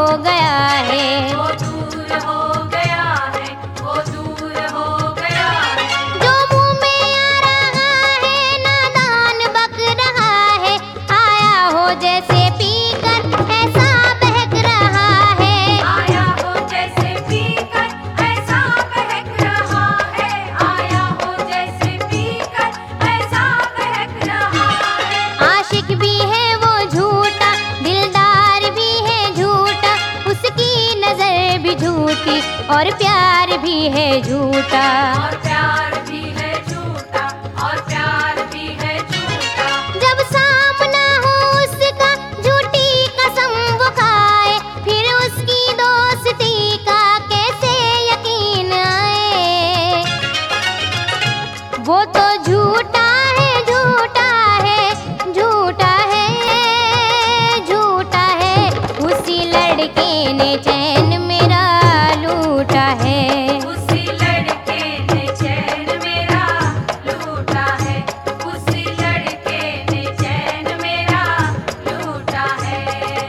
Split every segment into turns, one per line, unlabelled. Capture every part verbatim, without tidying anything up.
गया है,
वो दूर हो गया है, वो दूर हो गया है।
जो मुंह में आ रहा है नादान बक रहा है, आया हो जैसे पीकर ऐसा बहक रहा है,
आया हो जैसे पीकर ऐसा बहक रहा है, आया हो जैसे पीकर ऐसा बहक रहा है।
आशिक भी है वो झूठा, दिलदार भी है झूठा, उसकी नजर भी झूठी और प्यार भी है झूठा,
और प्यार भी है झूठा, और प्यार भी है झूठा।
जब सामना हो उसका झूठी कसम वो खाए, फिर उसकी दोस्ती का कैसे यकीन आए। वो तो झूठा है, झूठा है, झूठा है, झूठा है, उसी लड़के ने चैन मेरा लूटा है,
उसी लड़के ने चैन मेरा लूटा है, उसी लड़के ने चैन मेरा लूटा है।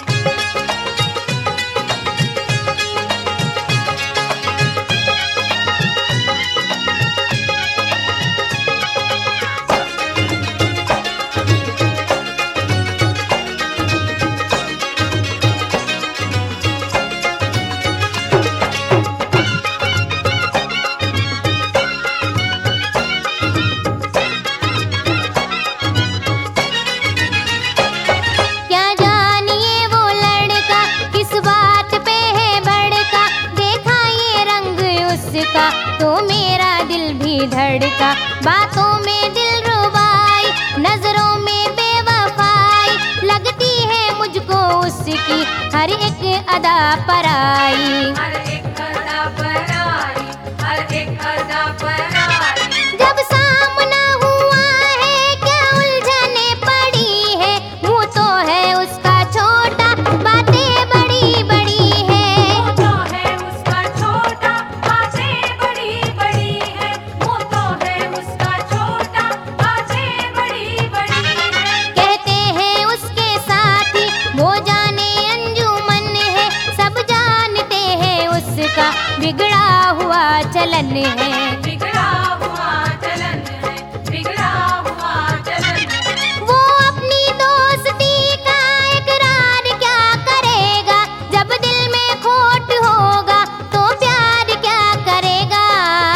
क्या जानिए वो लड़का किस बात पे है भड़का, देखा ये रंग उसका तो मेरा दिल भी धड़का, बातों में दिल रुबाई, नजरों में बेवफाई, लगती है मुझको उसकी हर एक अदा पराई।
हर एक अदा पर आई, हर एक अदा पर आई।
जब सामना हुआ है क्या उलझने पड़ी है, मुंह तो है उसका छोटा, बातें बड़ी बड़ी है,
मुँह तो है उसका छोटा, बातें बड़ी बड़ी है, मुँह तो है उसका छोटा, बातें बड़ी बड़ी है।
कहते हैं उसके साथी वो जाने अंजुमन है, सब जानते हैं उसका बिगड़ा हुआ चलन है,
बिगड़ा हुआ चलन है, बिगड़ा हुआ चलन है।
वो अपनी दोस्ती का इकरार क्या करेगा, जब दिल में खोट होगा तो प्यार क्या करेगा।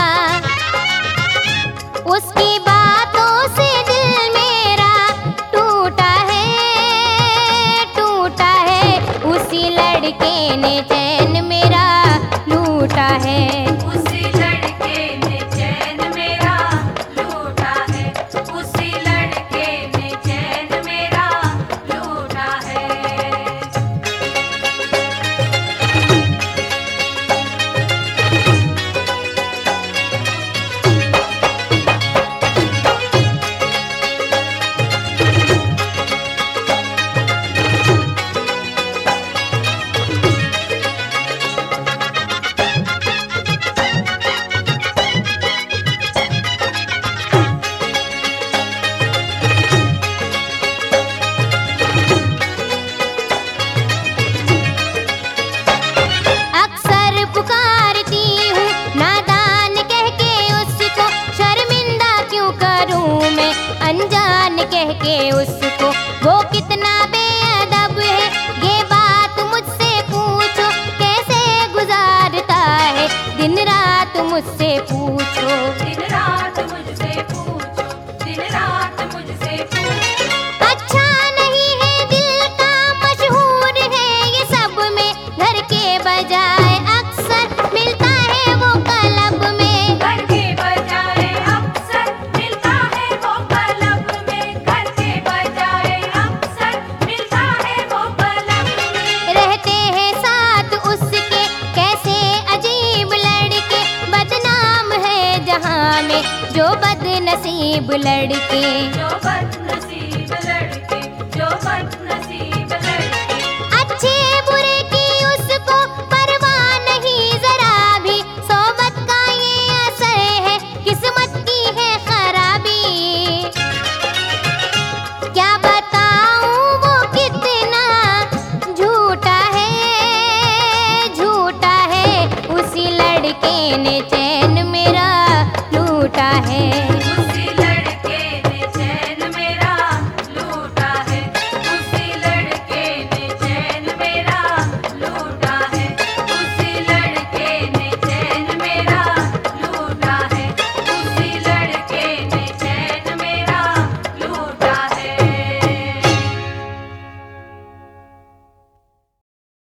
उसकी बातों से दिल मेरा टूटा है, टूटा है, उसी लड़के ने चैन मेरा लूटा है,
उसी लड़के ने चैन मेरा लूटा है, उसी लड़के ने चैन मेरा लूटा है।
अक्सर पुकारती हूँ नादान कह के उसको, शर्मिंदा क्यों करूँ मैं अनजान कह के उसको, वो कितना बेअदब है ये बात मुझसे पूछो, कैसे गुजारता है दिन रात मुझसे पूछो।
दिन रात मुझसे पूछो, दिन रात मुझसे पूछो।
अच्छा नहीं है दिल का मशहूर है ये सब में, घर के बजाय अक्सर मिलता है वो क्लब में,
घर के बजाय अक्सर मिलता है वो क्लब में, घर के बजाय अक्सर मिलता है वो क्लब में।
रहते हैं साथ उसके कैसे अजीब लड़के, बदनाम है जहाँ में जो बदनसीब लड़के,
जो बदनाम